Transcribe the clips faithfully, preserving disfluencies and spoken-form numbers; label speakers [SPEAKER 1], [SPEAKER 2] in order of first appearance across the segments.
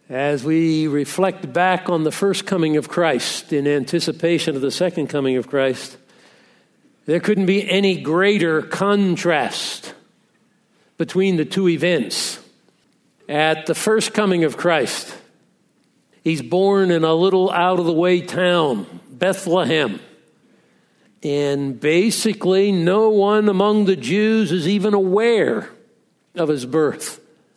[SPEAKER 1] As we reflect back on the first coming of Christ in anticipation of the second coming of Christ, there couldn't be any greater contrast between the two events. At the first coming of Christ, he's born in a little out-of-the-way town, Bethlehem. And basically, no one among the Jews is even aware of his birth.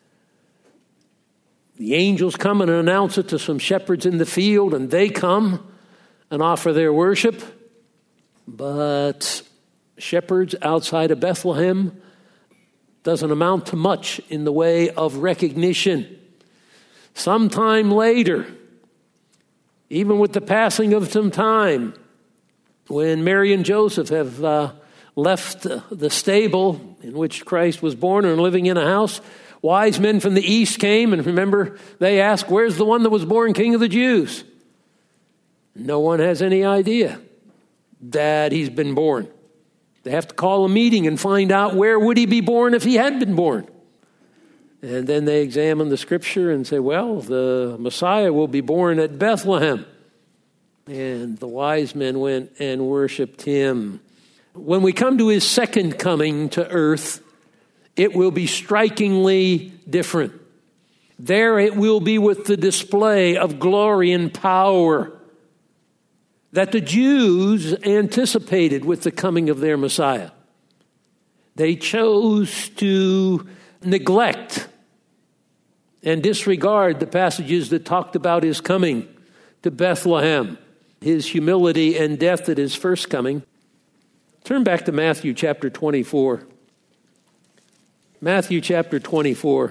[SPEAKER 1] The angels come and announce it to some shepherds in the field, and they come and offer their worship. But shepherds outside of Bethlehem doesn't amount to much in the way of recognition. Sometime later, even with the passing of some time, when Mary and Joseph have uh, left the stable in which Christ was born and living in a house, wise men from the east came, and remember, they asked, "Where's the one that was born King of the Jews?" No one has any idea that he's been born. They have to call a meeting and find out where would he be born if he had been born. And then they examine the scripture and say, well, the Messiah will be born at Bethlehem. And the wise men went and worshiped him. When we come to his second coming to earth, it will be strikingly different. There it will be with the display of glory and power that the Jews anticipated with the coming of their Messiah. They chose to neglect and disregard the passages that talked about his coming to Bethlehem, his humility and death at his first coming. Turn back to Matthew chapter twenty-four. Matthew chapter twenty-four.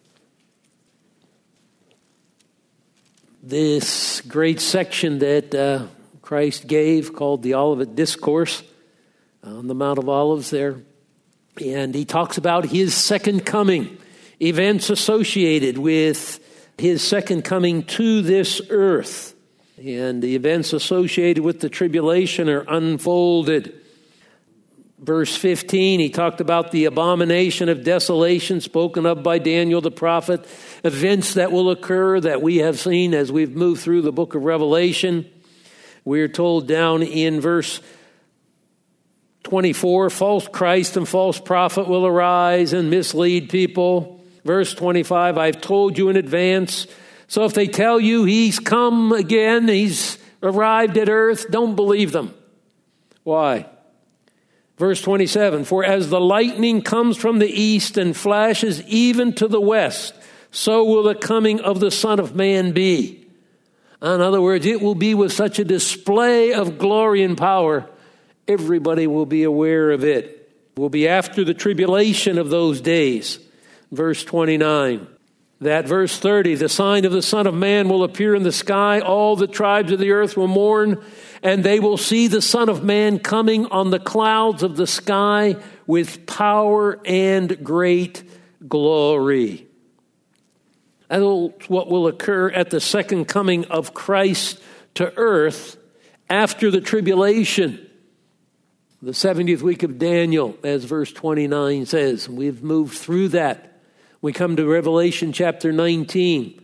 [SPEAKER 1] This great section that uh, Christ gave called the Olivet Discourse on the Mount of Olives there. And he talks about his second coming, events associated with his second coming to this earth. And the events associated with the tribulation are unfolded. Verse fifteen, he talked about the abomination of desolation spoken of by Daniel the prophet, events that will occur that we have seen as we've moved through the book of Revelation. We're told down in verse twenty-four, false Christ and false prophet will arise and mislead people. Verse twenty-five, I've told you in advance. So if they tell you he's come again, he's arrived at earth, don't believe them. Why? Verse twenty-seven, for as the lightning comes from the east and flashes even to the west, so will the coming of the Son of Man be. In other words, it will be with such a display of glory and power, everybody will be aware of it. It will be after the tribulation of those days. Verse twenty-nine. That verse thirty, the sign of the Son of Man will appear in the sky. All the tribes of the earth will mourn, and they will see the Son of Man coming on the clouds of the sky with power and great glory. That's what will occur at the second coming of Christ to earth after the tribulation. The seventieth week of Daniel, as verse twenty-nine says. We've moved through that. We come to Revelation chapter nineteen.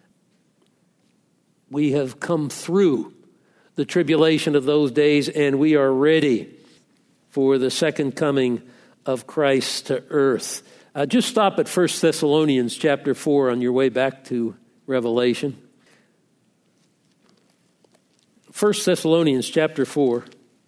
[SPEAKER 1] We have come through the tribulation of those days, and we are ready for the second coming of Christ to earth. Uh, just stop at First Thessalonians chapter four on your way back to Revelation. First Thessalonians chapter four.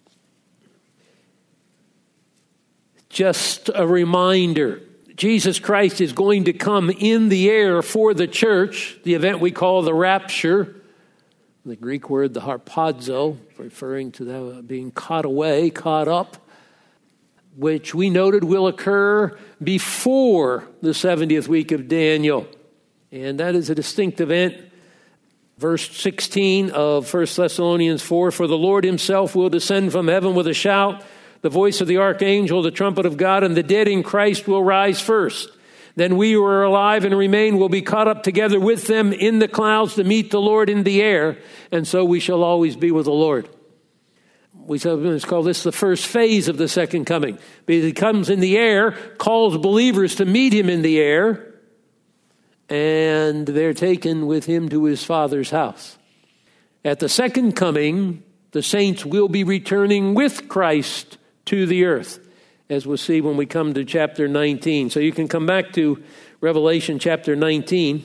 [SPEAKER 1] Just a reminder. Jesus Christ is going to come in the air for the church, the event we call the rapture. The Greek word, the harpazo, referring to the being caught away, caught up, which we noted will occur before the seventieth week of Daniel. And that is a distinct event. Verse sixteen of First Thessalonians four, for the Lord himself will descend from heaven with a shout, the voice of the archangel, the trumpet of God, and the dead in Christ will rise first. Then we who are alive and remain will be caught up together with them in the clouds to meet the Lord in the air, and so we shall always be with the Lord. We sometimes call this the first phase of the second coming, because he comes in the air, calls believers to meet him in the air, and they're taken with him to his Father's house. At the second coming, the saints will be returning with Christ to the earth, as we'll see when we come to chapter nineteen. So you can come back to Revelation chapter nineteen.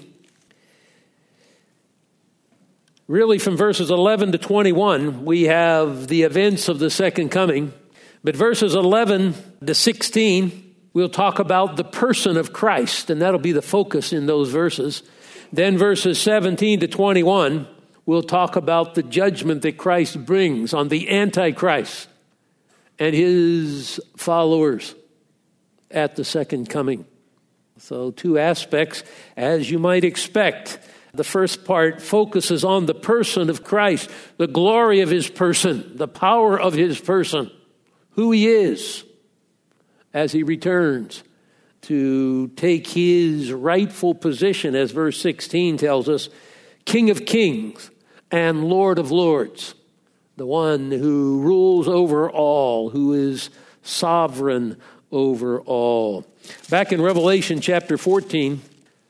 [SPEAKER 1] Really, from verses eleven to twenty-one, we have the events of the second coming. But verses eleven to sixteen, we'll talk about the person of Christ, and that'll be the focus in those verses. Then verses seventeen to twenty-one, we'll talk about the judgment that Christ brings on the Antichrist and his followers at the second coming. So two aspects, as you might expect. The first part focuses on the person of Christ, the glory of his person, the power of his person, who he is as he returns to take his rightful position, as verse sixteen tells us, King of kings and Lord of lords, the one who rules over all, who is sovereign over all. Back in Revelation chapter fourteen,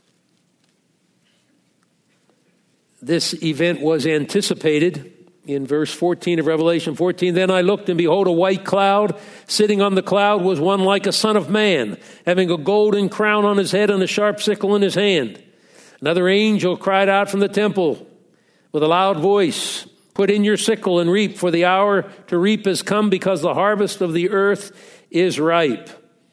[SPEAKER 1] this event was anticipated in verse fourteen of Revelation fourteen. Then I looked, and behold, a white cloud. Sitting on the cloud was one like a son of man, having a golden crown on his head and a sharp sickle in his hand. Another angel cried out from the temple with a loud voice, put in your sickle and reap, for the hour to reap has come, because the harvest of the earth is ripe.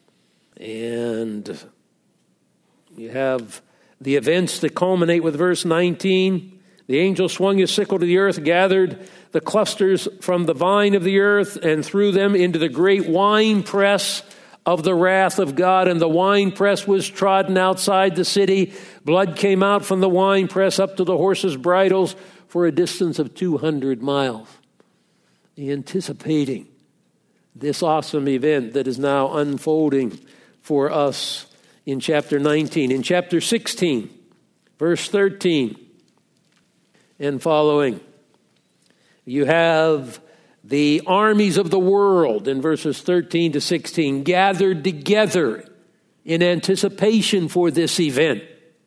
[SPEAKER 1] And you have the events that culminate with verse nineteen. The angel swung his sickle to the earth, gathered the clusters from the vine of the earth, and threw them into the great winepress of the wrath of God. And the winepress was trodden outside the city. Blood came out from the winepress up to the horses' bridles for a distance of two hundred miles. Anticipating this awesome event that is now unfolding for us in chapter nineteen. In chapter sixteen, verse thirteen, and following, you have the armies of the world in verses thirteen to sixteen gathered together in anticipation for this event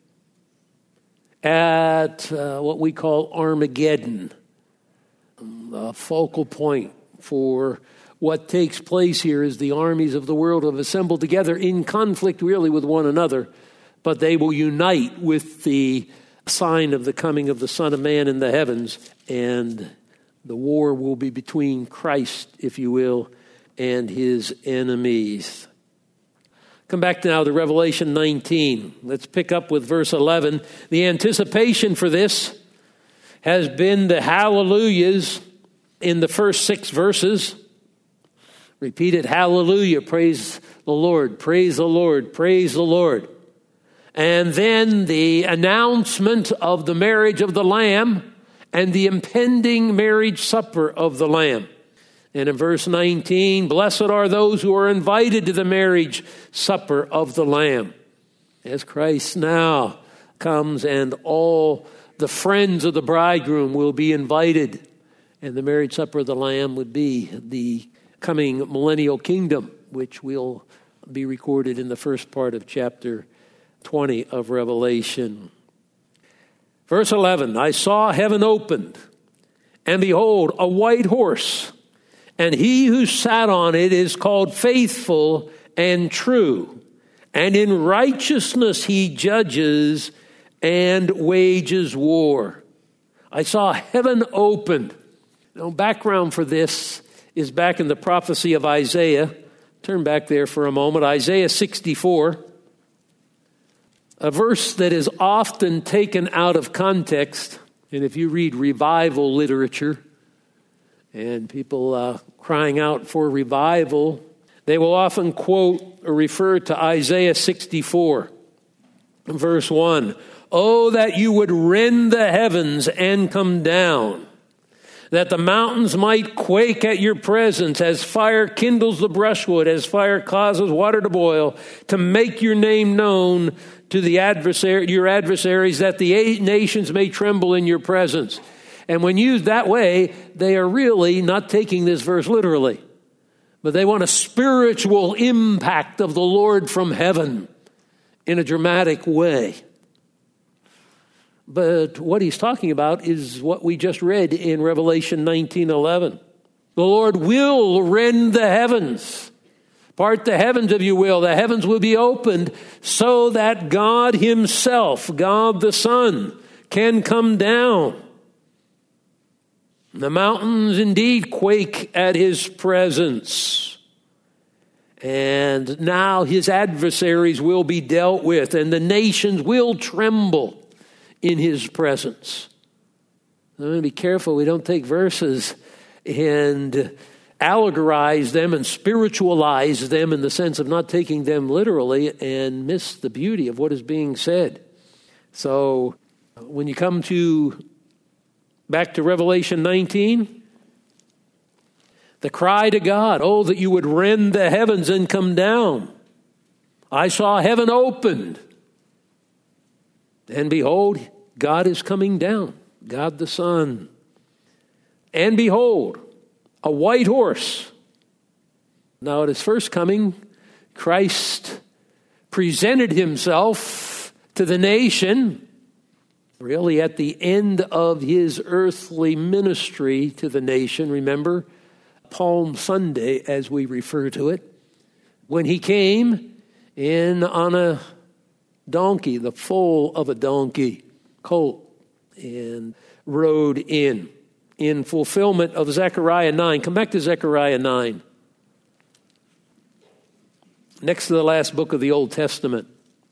[SPEAKER 1] at uh, what we call Armageddon, a focal point for what takes place here. Is the armies of the world have assembled together in conflict really with one another, but they will unite with the sign of the coming of the Son of Man in the heavens, and the war will be between Christ, if you will, and his enemies. Come back now to Revelation nineteen. Let's pick up with verse eleven. The anticipation for this has been the hallelujahs in the first six verses. Repeated hallelujah, praise the Lord, praise the Lord, praise the Lord. And then the announcement of the marriage of the Lamb and the impending marriage supper of the Lamb. And in verse nineteen, blessed are those who are invited to the marriage supper of the Lamb. As Christ now comes, and all the friends of the bridegroom will be invited. And the marriage supper of the Lamb would be the coming millennial kingdom, which will be recorded in the first part of chapter twenty of Revelation. Verse eleven, I saw heaven opened, and behold, a white horse, and he who sat on it is called Faithful and True, and in righteousness he judges and wages war. I saw heaven opened. Now, background for this is back in the prophecy of Isaiah. Turn back there for a moment. Isaiah sixty-four. A verse that is often taken out of context. And if you read revival literature and people uh, crying out for revival, they will often quote or refer to Isaiah sixty-four, verse one. Oh, that you would rend the heavens and come down, that the mountains might quake at your presence, as fire kindles the brushwood, as fire causes water to boil, to make your name known to the adversary, your adversaries, that the eight nations may tremble in your presence. And when used that way, they are really not taking this verse literally, but they want a spiritual impact of the Lord from heaven in a dramatic way. But what he's talking about is what we just read in Revelation nineteen eleven. The Lord will rend the heavens. Part the heavens, if you will. The heavens will be opened so that God himself, God the Son, can come down. The mountains indeed quake at his presence. And now his adversaries will be dealt with, and the nations will tremble in his presence. I'm going to be careful we don't take verses and allegorize them and spiritualize them in the sense of not taking them literally and miss the beauty of what is being said. So when you come to back to Revelation nineteen, the cry to God, oh, that you would rend the heavens and come down. I saw heaven opened, and behold, God is coming down, God the Son. And behold, a white horse. Now at his first coming, Christ presented himself to the nation, really at the end of his earthly ministry to the nation. Remember, Palm Sunday, as we refer to it, when he came in on a donkey, the foal of a donkey, colt, and rode in, in fulfillment of Zechariah nine. Come back to Zechariah nine. Next to the last book of the Old Testament.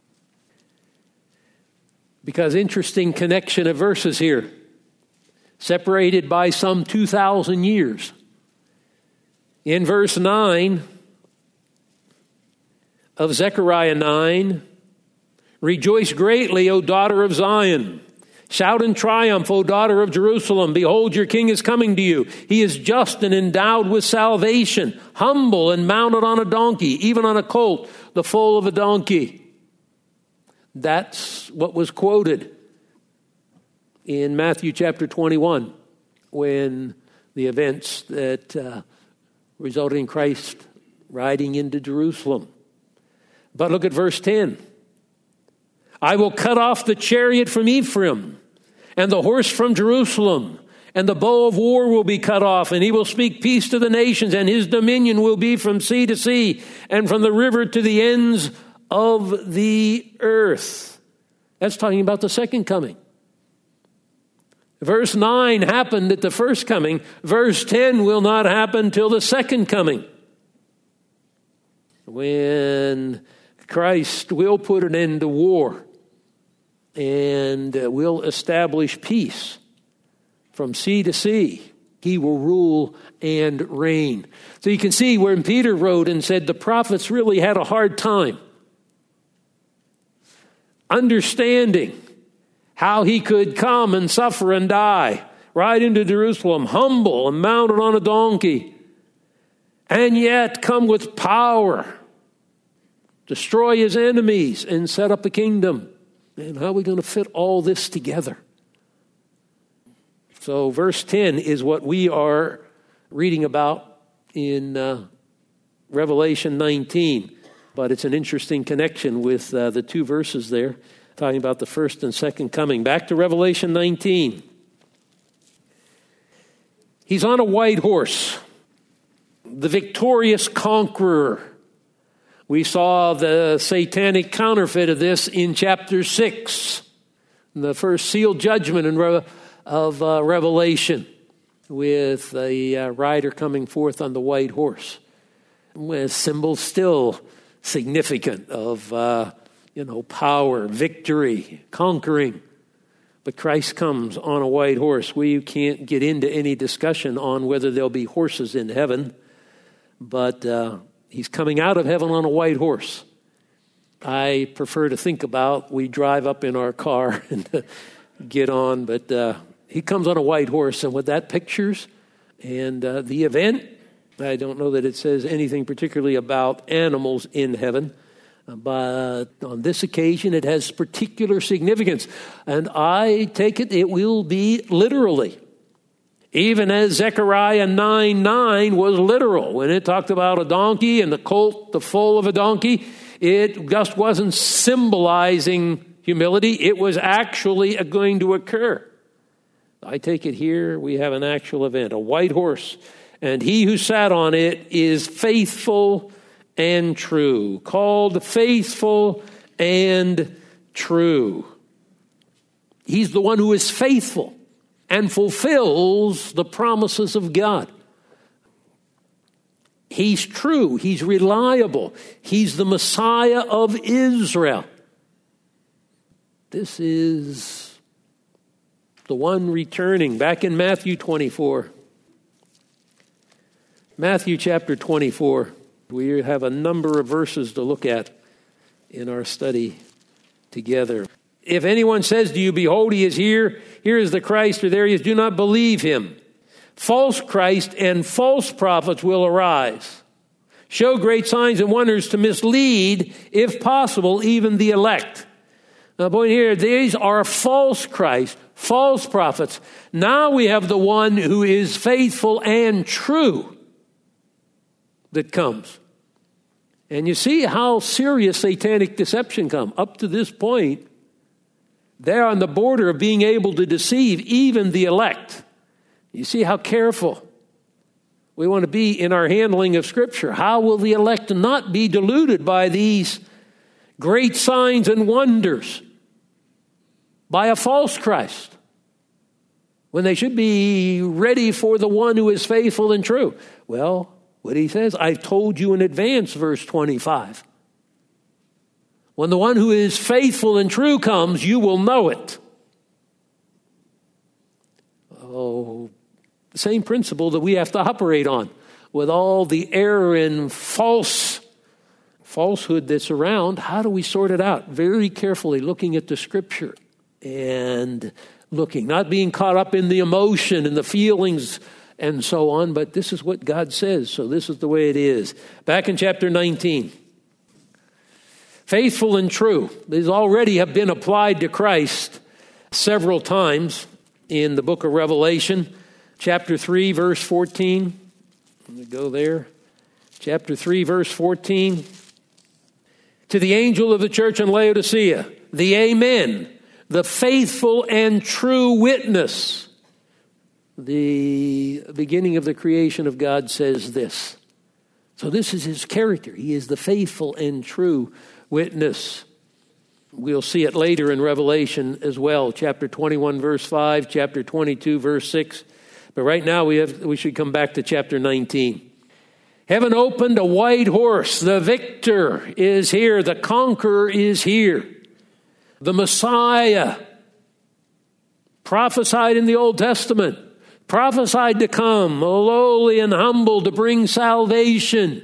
[SPEAKER 1] Because interesting connection of verses here, separated by some two thousand years. In verse nine of Zechariah nine, rejoice greatly, O daughter of Zion. Shout in triumph, O daughter of Jerusalem. Behold, your king is coming to you. He is just and endowed with salvation, humble and mounted on a donkey, even on a colt, the foal of a donkey. That's what was quoted in Matthew chapter twenty-one, when the events that uh, resulted in Christ riding into Jerusalem. But look at verse ten. I will cut off the chariot from Ephraim and the horse from Jerusalem, and the bow of war will be cut off, and he will speak peace to the nations, and his dominion will be from sea to sea and from the river to the ends of the earth. That's talking about the second coming. Verse nine happened at the first coming. Verse ten will not happen till the second coming, when Christ will put an end to war and will establish peace from sea to sea. He will rule and reign. So you can see where Peter wrote and said the prophets really had a hard time understanding how he could come and suffer and die, ride into Jerusalem, humble and mounted on a donkey, and yet come with power, destroy his enemies, and set up a kingdom. And how are we going to fit all this together? So verse ten is what we are reading about in uh, Revelation nineteen. But it's an interesting connection with uh, the two verses there, talking about the first and second coming. Back to Revelation nineteen. He's on a white horse, the victorious conqueror. We saw the satanic counterfeit of this in chapter six, the first sealed judgment in Re- of uh, Revelation, with a uh, rider coming forth on the white horse, with symbols still significant of uh, you know power, victory, conquering. But Christ comes on a white horse. We can't get into any discussion on whether there'll be horses in heaven, but uh, he's coming out of heaven on a white horse. I prefer to think about we drive up in our car and get on, but uh, he comes on a white horse, and what that pictures and uh, the event, I don't know that it says anything particularly about animals in heaven, but on this occasion it has particular significance, and I take it it will be literally. Even as Zechariah nine nine was literal. When it talked about a donkey and the colt, the foal of a donkey, it just wasn't symbolizing humility. It was actually going to occur. I take it here we have an actual event, a white horse, and he who sat on it is faithful and true, called faithful and true. He's the one who is faithful and fulfills the promises of God. He's true. He's reliable. He's the Messiah of Israel. This is the one returning. Back in Matthew twenty-four. Matthew chapter twenty-four. We have a number of verses to look at in our study together. If anyone says to you, behold, he is here, here is the Christ, or there he is, do not believe him. False Christ and false prophets will arise, show great signs and wonders to mislead, if possible, even the elect. Now, point here, these are false Christ, false prophets. Now we have the one who is faithful and true that comes. And you see how serious satanic deception comes. Up to this point, they're on the border of being able to deceive even the elect. You see how careful we want to be in our handling of Scripture. How will the elect not be deluded by these great signs and wonders by a false Christ when they should be ready for the one who is faithful and true? Well, what he says, I've told you in advance, verse twenty-five. When the one who is faithful and true comes, you will know it. Oh, the same principle that we have to operate on with all the error and false falsehood that's around. How do we sort it out? Very carefully looking at the Scripture and looking, not being caught up in the emotion and the feelings and so on, but this is what God says, so this is the way it is. Back in chapter nineteen, faithful and true. These already have been applied to Christ several times in the book of Revelation. Chapter three, verse fourteen. Let me go there. Chapter three, verse fourteen. To the angel of the church in Laodicea, the Amen, the faithful and true witness. The beginning of the creation of God says this. So this is his character. He is the faithful and true witness. We'll see it later in Revelation as well. Chapter twenty-one, verse five, chapter twenty-two, verse six. But right now we have we should come back to chapter nineteen. Heaven opened, a white horse. The victor is here. The conqueror is here. The Messiah, prophesied in the Old Testament, prophesied to come, lowly and humble, to bring salvation,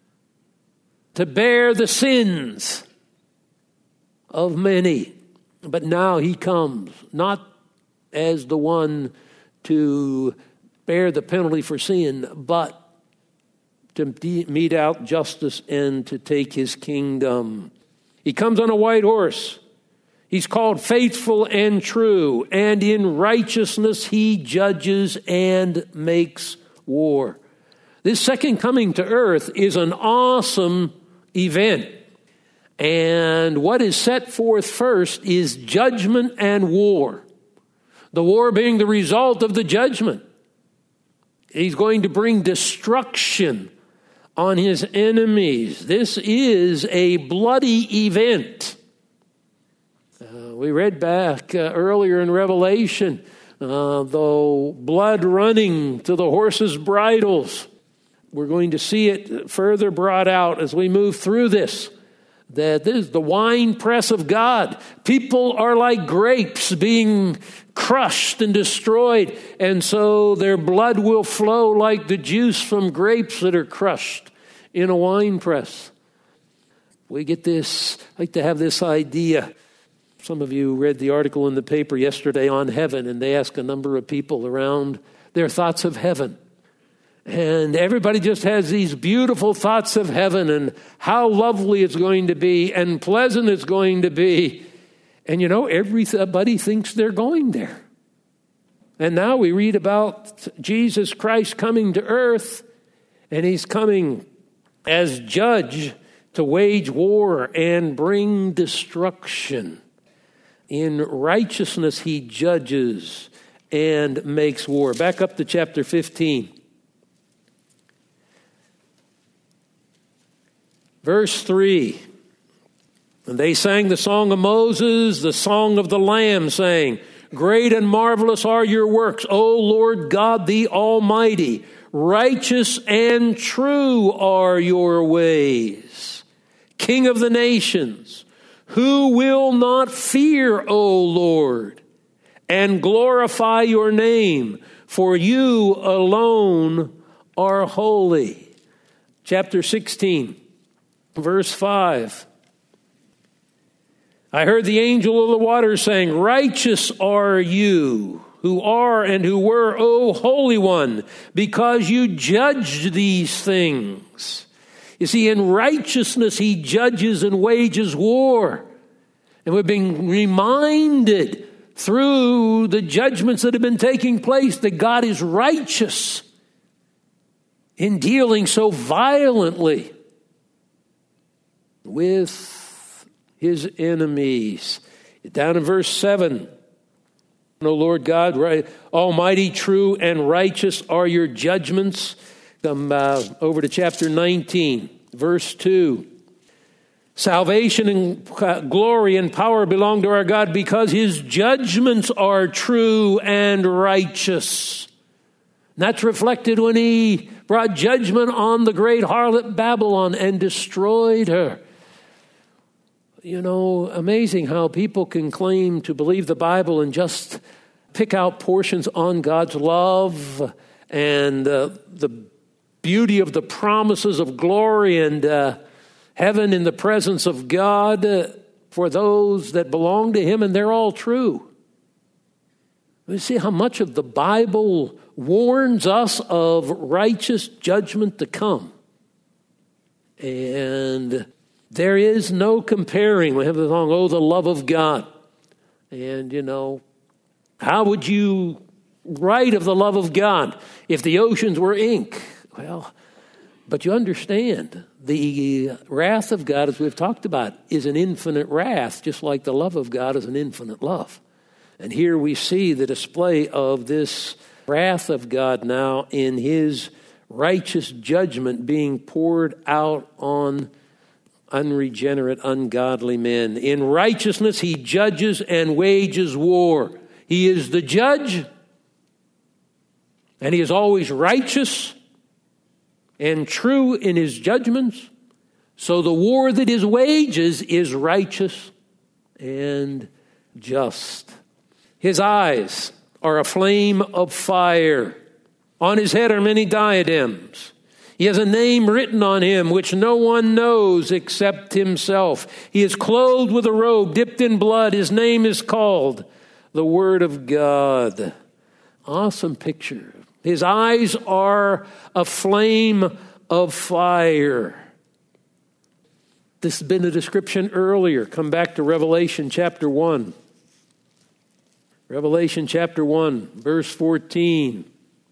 [SPEAKER 1] to bear the sins of many. But now he comes, not as the one to bear the penalty for sin, but to mete out justice and to take his kingdom. He comes on a white horse. He's called faithful and true, and in righteousness he judges and makes war. This second coming to earth is an awesome event. And what is set forth first is judgment and war. The war being the result of the judgment. He's going to bring destruction on his enemies. This is a bloody event. Uh, we read back uh, earlier in Revelation, uh, though blood running to the horses' bridles. We're going to see it further brought out as we move through this. That this is the winepress of God. People are like grapes being crushed and destroyed, and so their blood will flow like the juice from grapes that are crushed in a winepress. We get this, I like to have this idea. Some of you read the article in the paper yesterday on heaven, and they asked a number of people around their thoughts of heaven. And everybody just has these beautiful thoughts of heaven and how lovely it's going to be and pleasant it's going to be. And you know, everybody thinks they're going there. And now we read about Jesus Christ coming to earth, and he's coming as judge to wage war and bring destruction. In righteousness he judges and makes war. Back up to chapter fifteen. Verse three. And they sang the song of Moses, the song of the Lamb, saying, Great and marvelous are your works, O Lord God the Almighty. Righteous and true are your ways. King of the nations, who will not fear, O Lord, and glorify your name, for you alone are holy. Chapter sixteen, verse five. I heard the angel of the waters saying, Righteous are you, who are and who were, O Holy One, because you judged these things. You see, in righteousness he judges and wages war. And we've been reminded through the judgments that have been taking place that God is righteous in dealing so violently with his enemies. Down in verse seven, O Lord God, right, almighty, true, and righteous are your judgments. Come uh, over to chapter nineteen, verse two. Salvation and glory and power belong to our God because his judgments are true and righteous. And that's reflected when he brought judgment on the great harlot Babylon and destroyed her. You know, amazing how people can claim to believe the Bible and just pick out portions on God's love and uh, the beauty of the promises of glory and uh, heaven in the presence of God uh, for those that belong to him, and they're all true. You see how much of the Bible warns us of righteous judgment to come. And there is no comparing. We have the song, Oh, the Love of God. And, you know, how would you write of the love of God if the oceans were ink? Well, but you understand, the wrath of God, as we've talked about, is an infinite wrath, just like the love of God is an infinite love. And here we see the display of this wrath of God now in his righteous judgment being poured out on unregenerate, ungodly men. In righteousness, he judges and wages war. He is the judge, and he is always righteous and true in his judgments. So the war that he wages is righteous and just. His eyes are a flame of fire. On his head are many diadems. He has a name written on him which no one knows except himself. He is clothed with a robe dipped in blood. His name is called the Word of God. Awesome picture. His eyes are a flame of fire. This has been a description earlier. Come back to Revelation chapter one. Revelation chapter one, verse fourteen.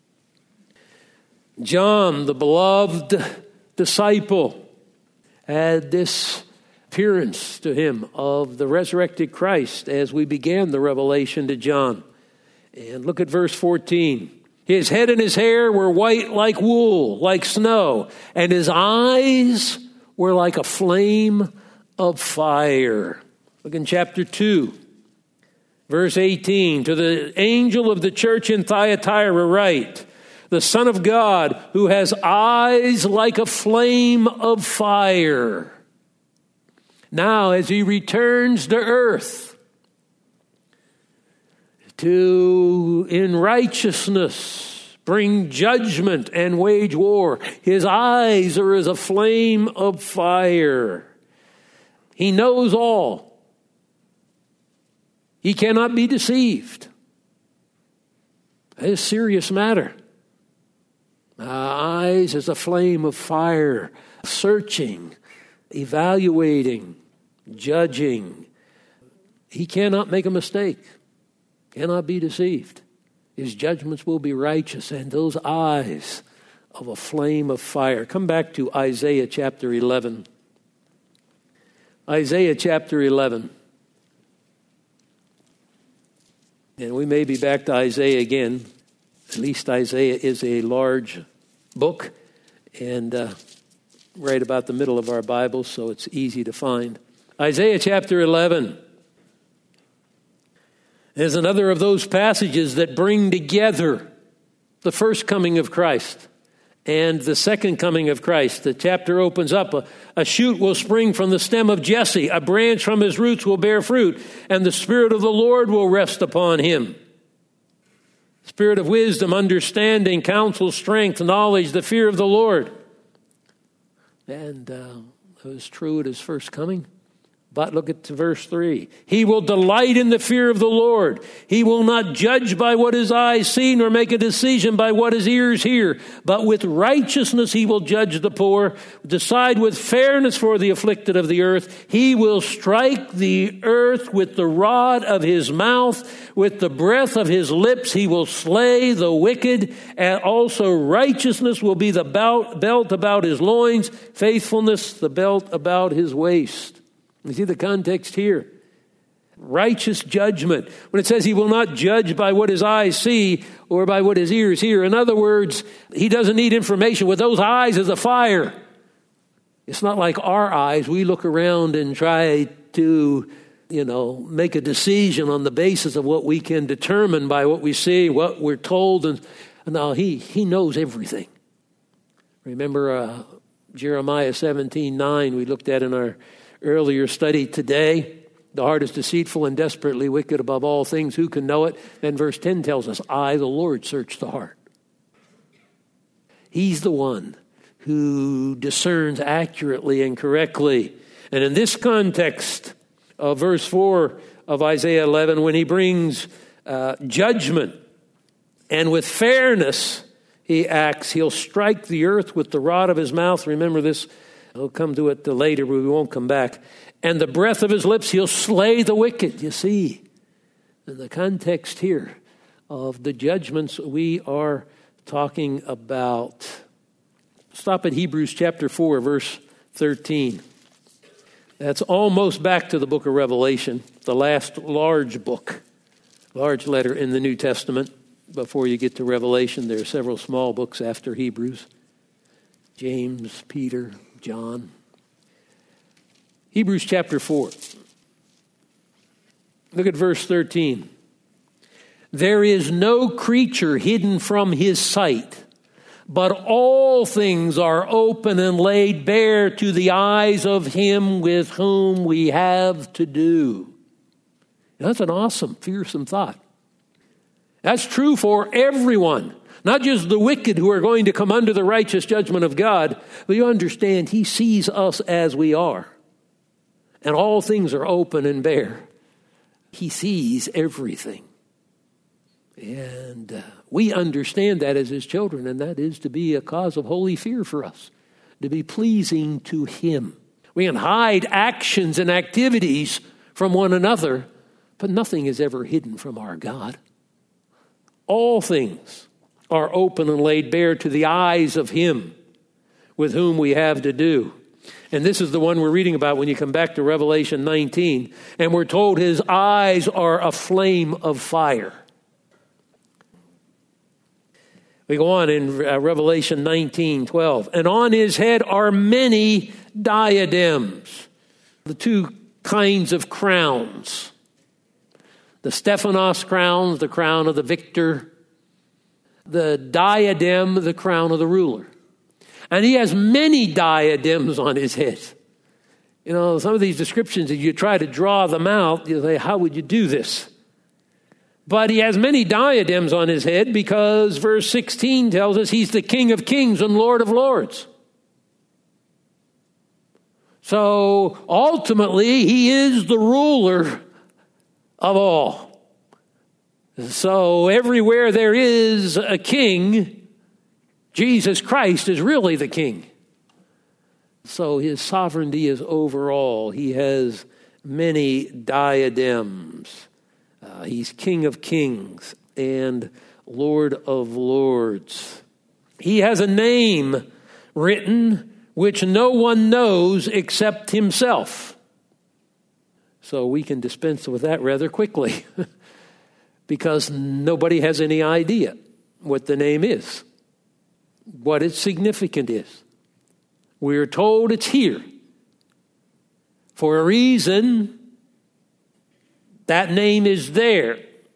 [SPEAKER 1] John, the beloved disciple, had this appearance to him of the resurrected Christ as we began the revelation to John. And look at verse fourteen. His head and his hair were white like wool, like snow, and his eyes were like a flame of fire. Look in chapter two, verse eighteen. To the angel of the church in Thyatira write, the Son of God, who has eyes like a flame of fire. Now, as he returns to earth to, in righteousness, bring judgment and wage war, his eyes are as a flame of fire. He knows all. He cannot be deceived. It's a serious matter. Uh, eyes as a flame of fire, searching, evaluating, judging. He cannot make a mistake, cannot be deceived. His judgments will be righteous, and those eyes of a flame of fire. Come back to Isaiah chapter eleven. Isaiah chapter eleven. And we may be back to Isaiah again. At least Isaiah is a large book and uh, right about the middle of our Bible, so it's easy to find. Isaiah chapter eleven is another of those passages that bring together the first coming of Christ and the second coming of Christ. The chapter opens up, a, a shoot will spring from the stem of Jesse, a branch from his roots will bear fruit, and the Spirit of the Lord will rest upon him. Spirit of wisdom, understanding, counsel, strength, knowledge, the fear of the Lord. And uh, it was true at his first coming. But look at verse three. He will delight in the fear of the Lord. He will not judge by what his eyes see, nor make a decision by what his ears hear. But with righteousness he will judge the poor, decide with fairness for the afflicted of the earth. He will strike the earth with the rod of his mouth. With the breath of his lips he will slay the wicked. And also righteousness will be the belt about his loins, faithfulness the belt about his waist. You see the context here. Righteous judgment. When it says he will not judge by what his eyes see or by what his ears hear. In other words, he doesn't need information. With those eyes as a fire. It's not like our eyes. We look around and try to, you know, make a decision on the basis of what we can determine by what we see, what we're told. And no, he, he knows everything. Remember uh, Jeremiah seventeen nine we looked at in our earlier study today. The heart is deceitful and desperately wicked above all things. Who can know it? Then verse ten tells us, I, the Lord, search the heart. He's the one who discerns accurately and correctly. And in this context of verse four of Isaiah eleven, when he brings uh, judgment and with fairness he acts, he'll strike the earth with the rod of his mouth. Remember this. I'll come to it later, but we won't come back. And the breath of his lips, he'll slay the wicked. You see, in the context here of the judgments we are talking about. Stop at Hebrews chapter four, verse thirteen. That's almost back to the book of Revelation, the last large book, large letter in the New Testament. Before you get to Revelation, there are several small books after Hebrews. James, Peter, John. Hebrews chapter four. Look at verse thirteen. There is no creature hidden from his sight, but all things are open and laid bare to the eyes of him with whom we have to do. That's an awesome, fearsome thought. That's true for everyone. Not just the wicked who are going to come under the righteous judgment of God, but you understand he sees us as we are. And all things are open and bare. He sees everything. And uh, we understand that as his children, and that is to be a cause of holy fear for us, to be pleasing to him. We can hide actions and activities from one another, but nothing is ever hidden from our God. All things are open and laid bare to the eyes of him with whom we have to do. And this is the one we're reading about when you come back to Revelation nineteen. And we're told his eyes are a flame of fire. We go on in uh, Revelation nineteen twelve. And on his head are many diadems. The two kinds of crowns. The Stephanos crown, the crown of the victor. The diadem, the crown of the ruler. And he has many diadems on his head. You know, some of these descriptions, if you try to draw them out, you say, how would you do this? But he has many diadems on his head because verse sixteen tells us he's the King of kings and Lord of lords. So ultimately, he is the ruler of all. So everywhere there is a king, Jesus Christ is really the king. So his sovereignty is over all. He has many diadems. Uh, he's King of kings and Lord of lords. He has a name written which no one knows except himself. So we can dispense with that rather quickly. because nobody has any idea what the name is, what its significance is. We are told it's here for a reason. That name is there.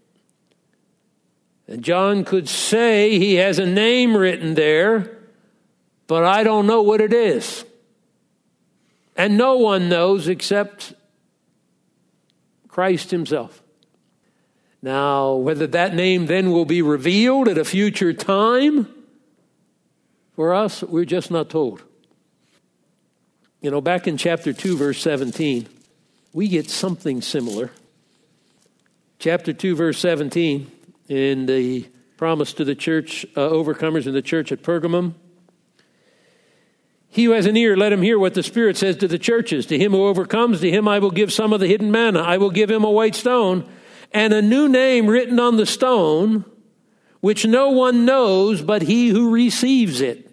[SPEAKER 1] And John could say he has a name written there, but I don't know what it is. And no one knows except Christ himself. Now, whether that name then will be revealed at a future time, for us, we're just not told. You know, back in chapter two, verse seventeen, we get something similar. Chapter two, verse seventeen, in the promise to the church, uh, overcomers in the church at Pergamum. He who has an ear, let him hear what the Spirit says to the churches. To him who overcomes, to him I will give some of the hidden manna. I will give him a white stone and a new name written on the stone, which no one knows but he who receives it.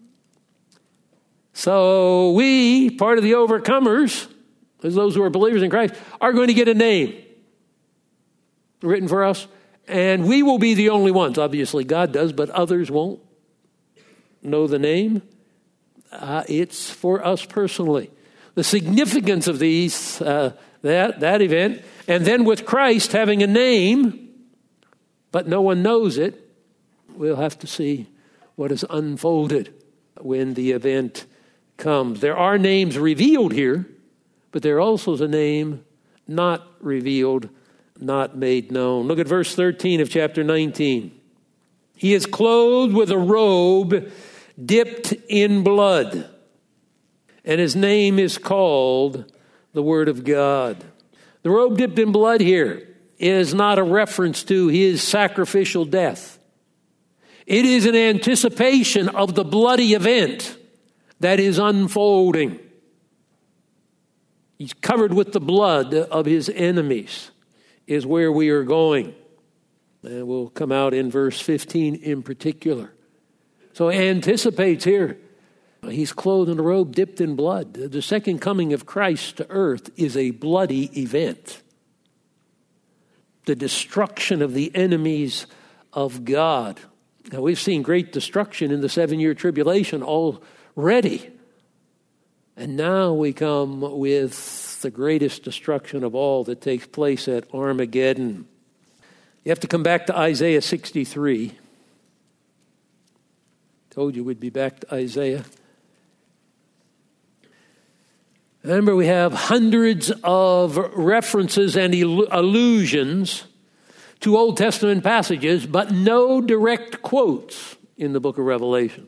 [SPEAKER 1] So we, part of the overcomers, as those who are believers in Christ, are going to get a name written for us. And we will be the only ones. Obviously God does, but others won't know the name. Uh, it's for us personally. The significance of these, uh, that, that event, and then with Christ having a name, but no one knows it, we'll have to see what is unfolded when the event comes. There are names revealed here, but there also is a name not revealed, not made known. Look at verse thirteen of chapter nineteen. He is clothed with a robe dipped in blood, and his name is called the Word of God. The robe dipped in blood here is not a reference to his sacrificial death. It is an anticipation of the bloody event that is unfolding. He's covered with the blood of his enemies, is where we are going. And we'll come out in verse fifteen in particular. So he anticipates here, he's clothed in a robe dipped in blood. The second coming of Christ to earth is a bloody event. The destruction of the enemies of God. Now, we've seen great destruction in the seven-year tribulation already. And now we come with the greatest destruction of all that takes place at Armageddon. You have to come back to Isaiah sixty-three. Told you we'd be back to Isaiah. Remember, we have hundreds of references and allusions to Old Testament passages, but no direct quotes in the book of Revelation.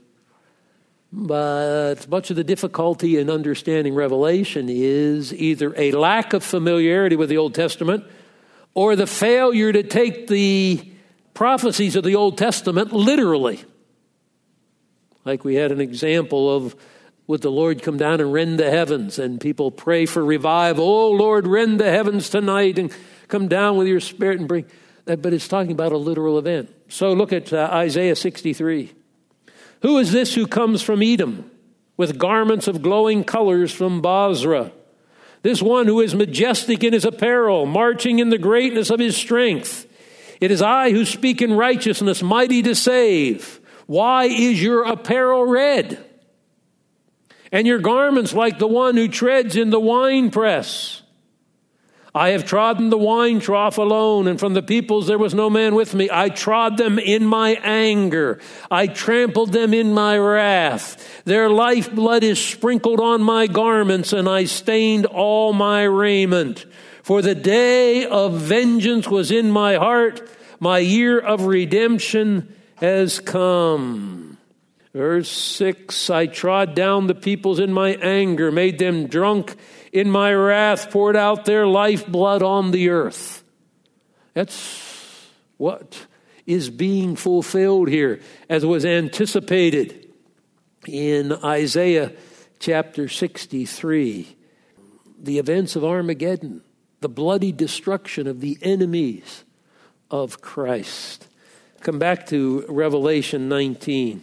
[SPEAKER 1] But much of the difficulty in understanding Revelation is either a lack of familiarity with the Old Testament or the failure to take the prophecies of the Old Testament literally. Like we had an example of, would the Lord come down and rend the heavens? And people pray for revival. Oh, Lord, rend the heavens tonight and come down with your Spirit and bring that. But it's talking about a literal event. So look at uh, Isaiah sixty-three. Who is this who comes from Edom with garments of glowing colors from Basra? This one who is majestic in his apparel, marching in the greatness of his strength. It is I who speak in righteousness, mighty to save. Why is your apparel red? And your garments like the one who treads in the winepress? I have trodden the wine trough alone, and from the peoples there was no man with me. I trod them in my anger. I trampled them in my wrath. Their lifeblood is sprinkled on my garments, and I stained all my raiment. For the day of vengeance was in my heart. My year of redemption has come. Verse six, I trod down the peoples in my anger, made them drunk in my wrath, poured out their lifeblood on the earth. That's what is being fulfilled here, as was anticipated in Isaiah chapter sixty-three. The events of Armageddon, the bloody destruction of the enemies of Christ. Come back to Revelation nineteen.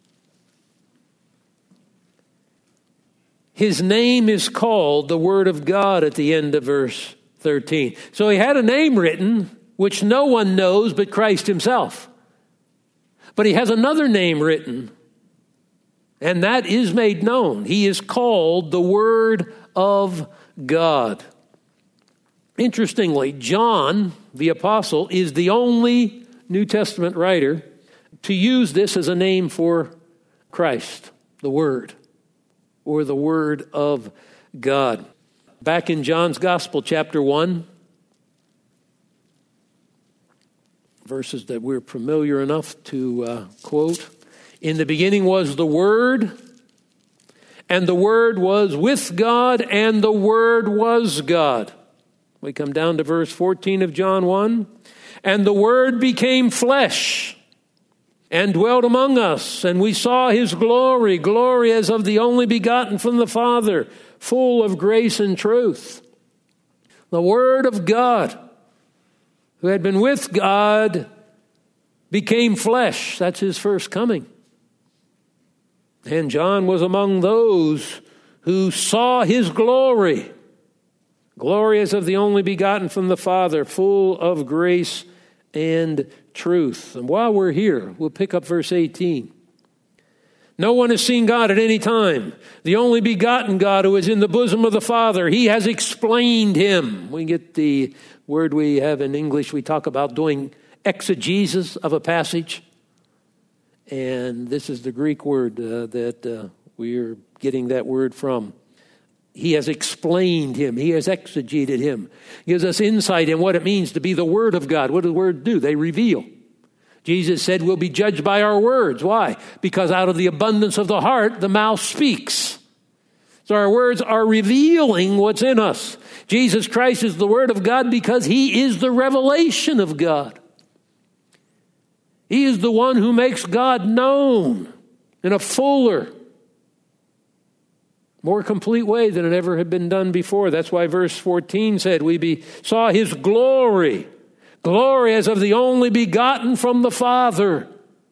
[SPEAKER 1] His name is called the Word of God at the end of verse thirteen. So he had a name written, which no one knows but Christ himself. But he has another name written, and that is made known. He is called the Word of God. Interestingly, John, the apostle, is the only New Testament writer to use this as a name for Christ, the Word, or the Word of God. Back in John's Gospel, chapter one, verses that we're familiar enough to uh, quote. In the beginning was the Word, and the Word was with God, and the Word was God. We come down to verse fourteen of John one. And the Word became flesh and dwelt among us, and we saw his glory, glory as of the only begotten from the Father, full of grace and truth. The Word of God, who had been with God, became flesh. That's his first coming. And John was among those who saw his glory. Glory as of the only begotten from the Father, full of grace and truth. And while we're here, we'll pick up verse eighteen. No one has seen God at any time. The only begotten God who is in the bosom of the Father, he has explained him. We get the word we have in English, we talk about doing exegesis of a passage. And this is the Greek word uh, that uh, we're getting that word from. He has explained him. He has exegeted him. Gives us insight in what it means to be the Word of God. What do the Word do? They reveal. Jesus said we'll be judged by our words. Why? Because out of the abundance of the heart, the mouth speaks. So our words are revealing what's in us. Jesus Christ is the Word of God because he is the revelation of God. He is the one who makes God known in a fuller, more complete way than it ever had been done before. That's why verse fourteen said, we be, saw his glory, glory as of the only begotten from the Father,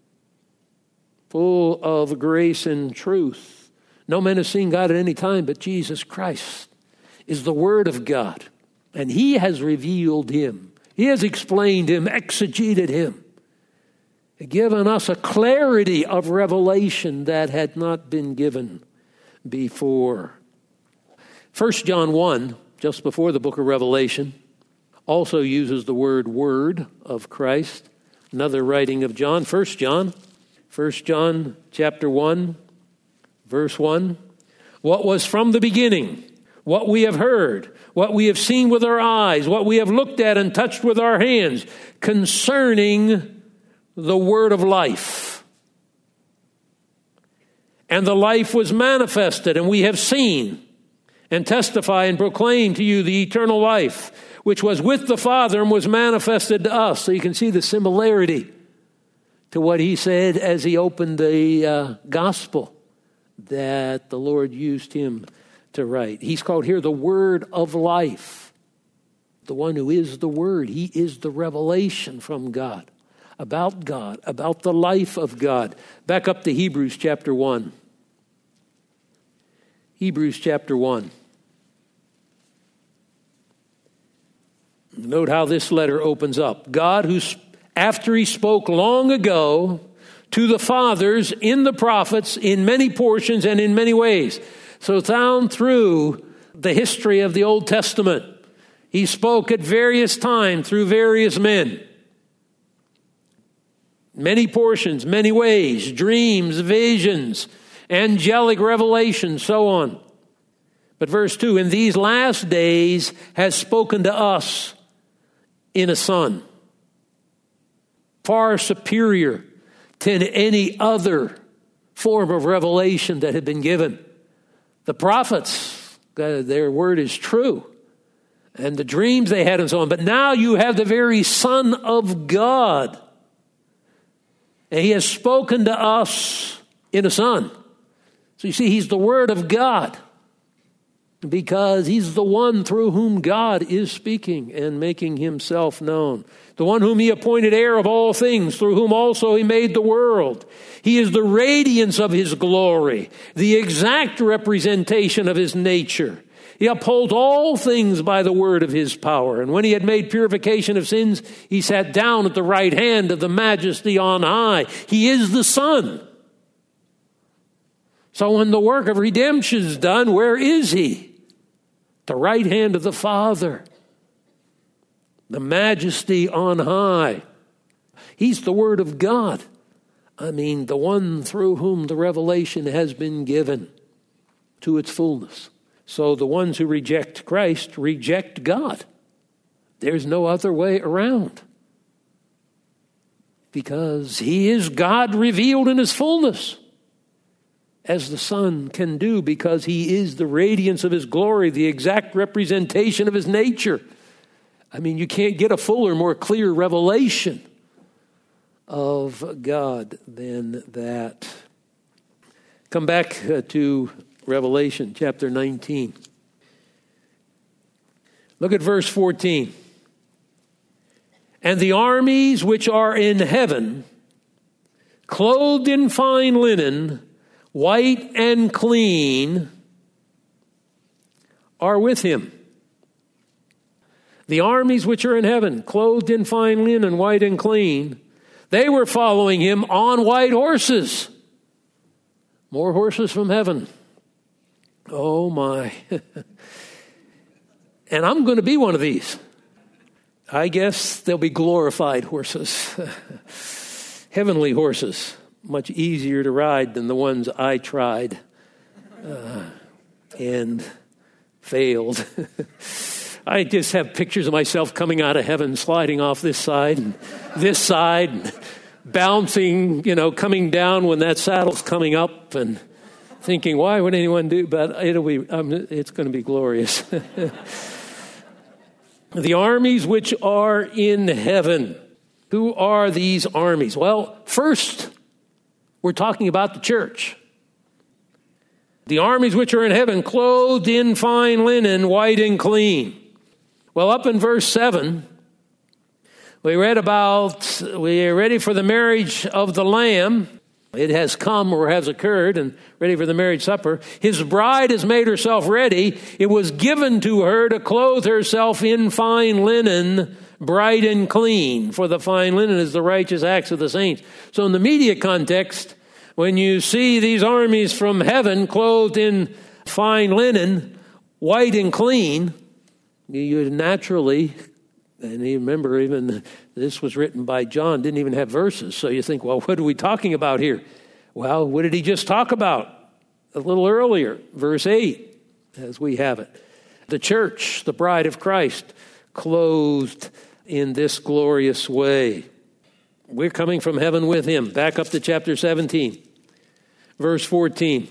[SPEAKER 1] full of grace and truth. No man has seen God at any time, but Jesus Christ is the Word of God. And he has revealed him. He has explained him, exegeted him, given us a clarity of revelation that had not been given before. First John one, just before the book of Revelation, also uses the word Word of Christ. Another writing of John, First John, First John chapter one, verse one. What was from the beginning, what we have heard, what we have seen with our eyes, what we have looked at and touched with our hands, concerning the word of life. And the life was manifested, and we have seen and testify and proclaim to you the eternal life, which was with the Father and was manifested to us. So you can see the similarity to what he said as he opened the uh, gospel that the Lord used him to write. He's called here the Word of life, the one who is the Word. He is the revelation from God, about God, about the life of God. Back up to Hebrews chapter one. Hebrews chapter one. Note how this letter opens up. God, who after he spoke long ago to the fathers in the prophets in many portions and in many ways. So down through the history of the Old Testament, he spoke at various times through various men. Many portions, many ways, dreams, visions, angelic revelations, so on. But verse two, in these last days has spoken to us in a Son, far superior to any other form of revelation that had been given. The prophets, their word is true, and the dreams they had and so on. But now you have the very Son of God, and he has spoken to us in a Son. So you see, he's the Word of God because he's the one through whom God is speaking and making himself known. The one whom he appointed heir of all things, through whom also he made the world. He is the radiance of his glory, the exact representation of his nature, He upholds all things by the word of his power. And when he had made purification of sins, he sat down at the right hand of the Majesty on high. He is the Son. So when the work of redemption is done, where is he? The right hand of the Father. The Majesty on high. He's the Word of God. I mean, the one through whom the revelation has been given to its fullness. So the ones who reject Christ reject God. There's no other way around. Because he is God revealed in his fullness, as the Son can do, because he is the radiance of his glory, the exact representation of his nature. I mean, you can't get a fuller, more clear revelation of God than that. Come back uh, to Revelation chapter nineteen. Look at verse fourteen. And the armies which are in heaven, clothed in fine linen, white and clean, are with him. The armies which are in heaven, clothed in fine linen, white and clean, they were following him on white horses. More horses from heaven. Oh my. And I'm going to be one of these. I guess they'll be glorified horses. Heavenly horses. Much easier to ride than the ones I tried uh, and failed. I just have pictures of myself coming out of heaven, sliding off this side and this side, and bouncing, you know, coming down when that saddle's coming up, and thinking, why would anyone do? But it'll be, um, it's going to be glorious. The armies which are in heaven. Who are these armies? Well, first, we're talking about the church. The armies which are in heaven, clothed in fine linen, white and clean. Well, up in verse seven, we read about, we are ready for the marriage of the Lamb. It has come or has occurred and ready for the marriage supper. His bride has made herself ready. It was given to her to clothe herself in fine linen, bright and clean. For the fine linen is the righteous acts of the saints. So in the immediate context, when you see these armies from heaven clothed in fine linen, white and clean, you naturally, and you remember even this was written by John, didn't even have verses. So you think, well, what are we talking about here? Well, what did he just talk about a little earlier? Verse eight, as we have it. The church, the bride of Christ, clothed in this glorious way. We're coming from heaven with him. Back up to chapter seventeen, verse fourteen.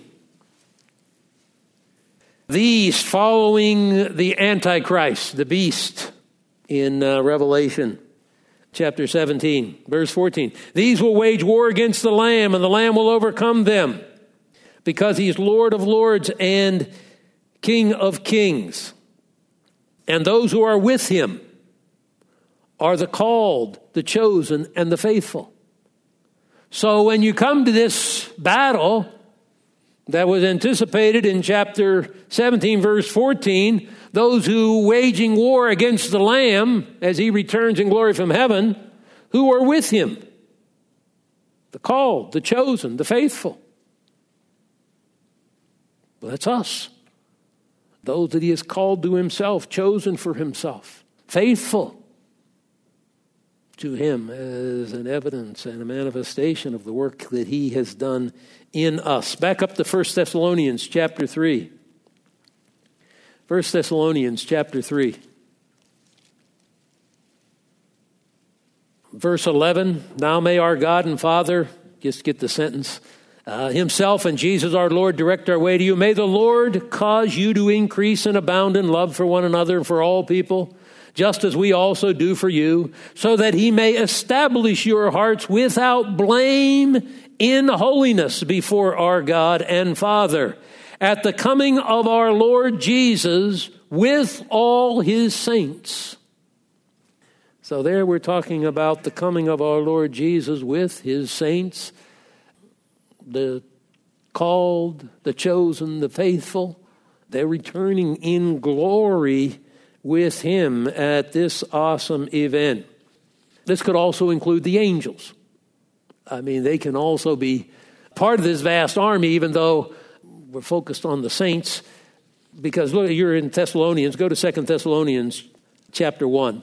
[SPEAKER 1] These following the Antichrist, the beast, in uh, Revelation chapter seventeen, verse fourteen. These will wage war against the Lamb, and the Lamb will overcome them, because he is Lord of lords and King of kings. And those who are with him are the called, the chosen, and the faithful. So when you come to this battle that was anticipated in chapter seventeen, verse fourteen, those who waging war against the Lamb as he returns in glory from heaven, who are with him? The called, the chosen, the faithful. Well, that's us. Those that he has called to himself, chosen for himself, faithful to him as an evidence and a manifestation of the work that he has done in us. Back up to First Thessalonians chapter three. First Thessalonians chapter three. Verse eleven, now may our God and Father, just get the sentence, uh, himself and Jesus our Lord direct our way to you. May the Lord cause you to increase and abound in love for one another and for all people, just as we also do for you, so that he may establish your hearts without blame in holiness before our God and Father, at the coming of our Lord Jesus with all his saints. So there we're talking about the coming of our Lord Jesus with his saints, the called, the chosen, the faithful. They're returning in glory with him at this awesome event. This could also include the angels. I mean, they can also be part of this vast army, even though we're focused on the saints. Because look, you're in Thessalonians. Go to Second Thessalonians chapter one.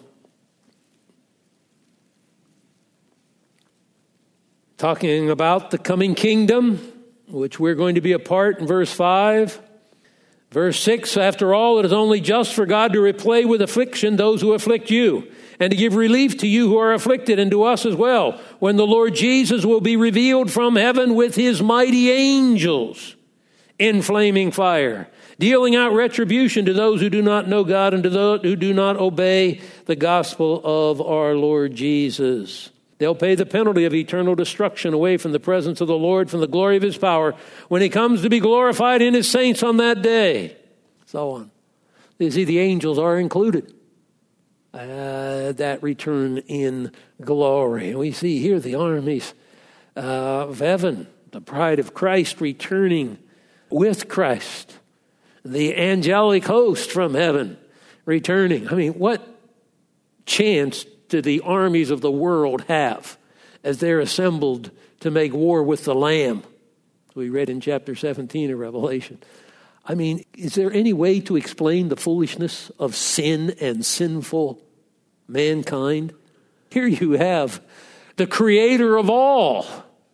[SPEAKER 1] Talking about the coming kingdom, which we're going to be a part in verse five. Verse six, after all, it is only just for God to replay with affliction those who afflict you, and to give relief to you who are afflicted, and to us as well, when the Lord Jesus will be revealed from heaven with his mighty angels in flaming fire, dealing out retribution to those who do not know God and to those who do not obey the gospel of our Lord Jesus. They'll pay the penalty of eternal destruction away from the presence of the Lord, from the glory of his power, when he comes to be glorified in his saints on that day. So on. You see, the angels are included. Uh, that return in glory. And we see here the armies uh, of heaven, the bride of Christ returning with Christ. The angelic host from heaven returning. I mean, what chance do the armies of the world have as they're assembled to make war with the Lamb? We read in chapter seventeen of Revelation. I mean, is there any way to explain the foolishness of sin and sinful mankind? Here you have the creator of all,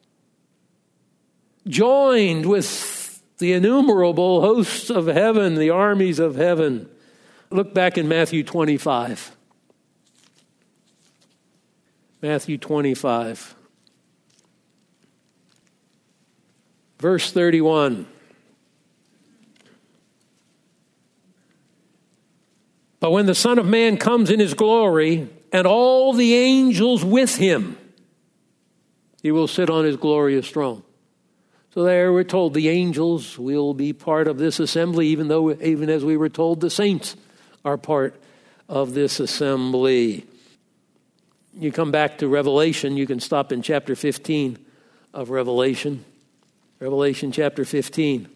[SPEAKER 1] joined with the innumerable hosts of heaven, the armies of heaven. Look back in Matthew twenty-five. Matthew twenty-five. Verse thirty-one. But when the Son of Man comes in his glory, and all the angels with him, he will sit on his glorious throne. So there we're told the angels will be part of this assembly, even though, even as we were told, the saints are part of this assembly. You come back to Revelation, you can stop in chapter fifteen of Revelation. Revelation chapter fifteen.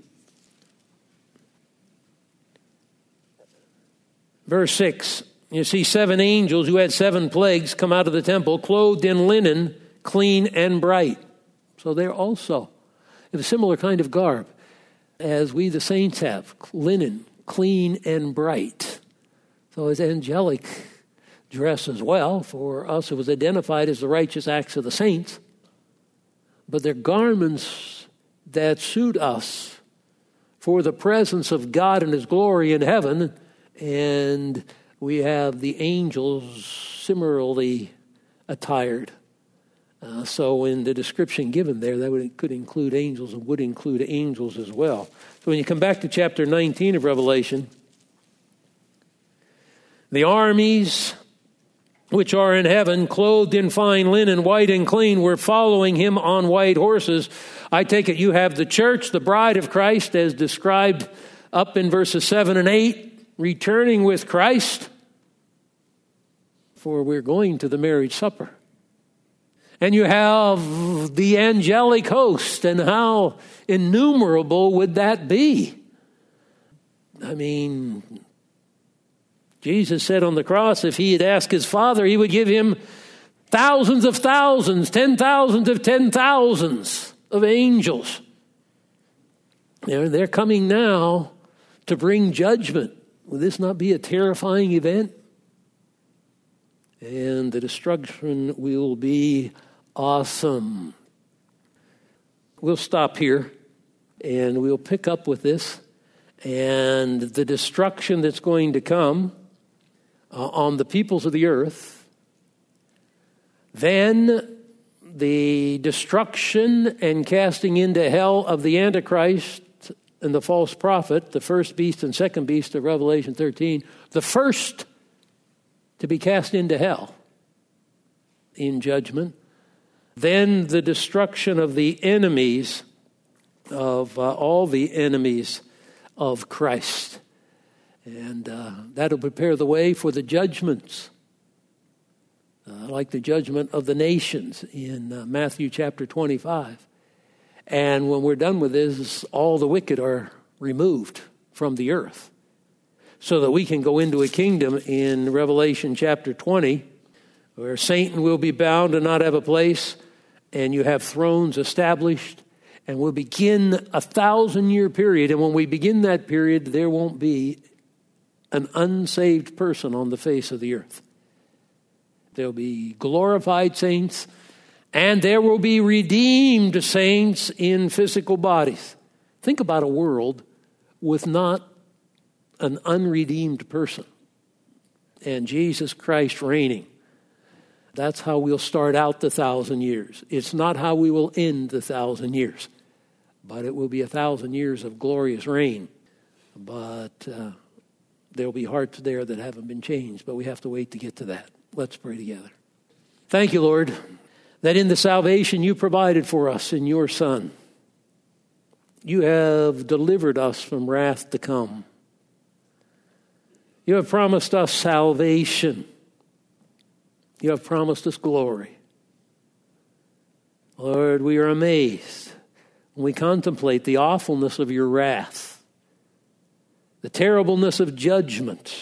[SPEAKER 1] Verse six, you see seven angels who had seven plagues come out of the temple, clothed in linen, clean and bright. So they're also in a similar kind of garb as we the saints have, linen, clean and bright. So it's angelic dress as well. For us, it was identified as the righteous acts of the saints. But they're garments that suit us for the presence of God and his glory in heaven. And we have the angels similarly attired. Uh, so in the description given there, that would, could include angels and would include angels as well. So when you come back to chapter nineteen of Revelation, the armies which are in heaven, clothed in fine linen, white and clean, were following him on white horses. I take it you have the church, the bride of Christ, as described up in verses seven and eight, returning with Christ, for we're going to the marriage supper. And you have the angelic host, and how innumerable would that be? I mean, Jesus said on the cross, if he had asked his Father, he would give him thousands of thousands, ten thousands of ten thousands of angels. They're coming now to bring judgment. Will this not be a terrifying event? And the destruction will be awesome. We'll stop here and we'll pick up with this and the destruction that's going to come uh, on the peoples of the earth. Then the destruction and casting into hell of the Antichrist and the false prophet, the first beast and second beast of Revelation thirteen, the first to be cast into hell in judgment. Then the destruction of the enemies, of uh, all the enemies of Christ. And uh, that'll prepare the way for the judgments, uh, like the judgment of the nations in uh, Matthew chapter twenty-five. And when we're done with this, all the wicked are removed from the earth, so that we can go into a kingdom in Revelation chapter twenty, where Satan will be bound and not have a place, and you have thrones established, and we'll begin a thousand-year period. And when we begin that period, there won't be an unsaved person on the face of the earth. There'll be glorified saints, and there will be redeemed saints in physical bodies. Think about a world with not an unredeemed person, and Jesus Christ reigning. That's how we'll start out the thousand years. It's not how we will end the thousand years, but it will be a thousand years of glorious reign. But uh, there'll be hearts there that haven't been changed, but we have to wait to get to that. Let's pray together. Thank you, Lord, that in the salvation you provided for us in your Son, you have delivered us from wrath to come. You have promised us salvation. You have promised us glory. Lord, we are amazed when we contemplate the awfulness of your wrath, the terribleness of judgment,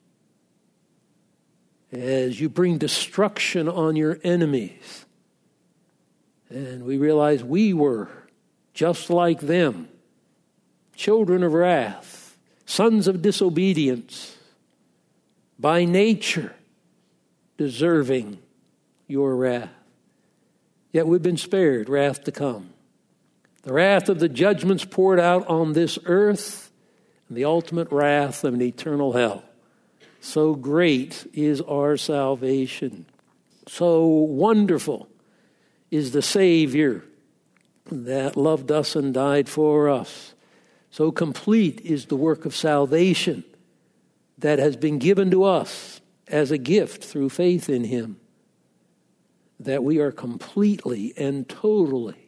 [SPEAKER 1] as you bring destruction on your enemies. And we realize we were just like them, children of wrath, sons of disobedience, by nature deserving your wrath. Yet we've been spared wrath to come. The wrath of the judgments poured out on this earth, and the ultimate wrath of an eternal hell. So great is our salvation. So wonderful is the Savior that loved us and died for us. So complete is the work of salvation that has been given to us as a gift through faith in him, that we are completely and totally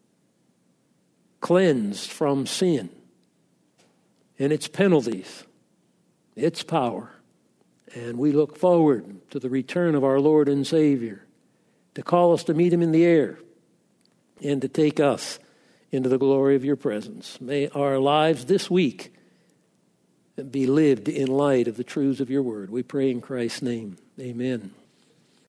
[SPEAKER 1] cleansed from sin and its penalties, its power. And we look forward to the return of our Lord and Savior, to call us to meet him in the air and to take us into the glory of your presence. May our lives this week be lived in light of the truths of your word. We pray in Christ's name. Amen.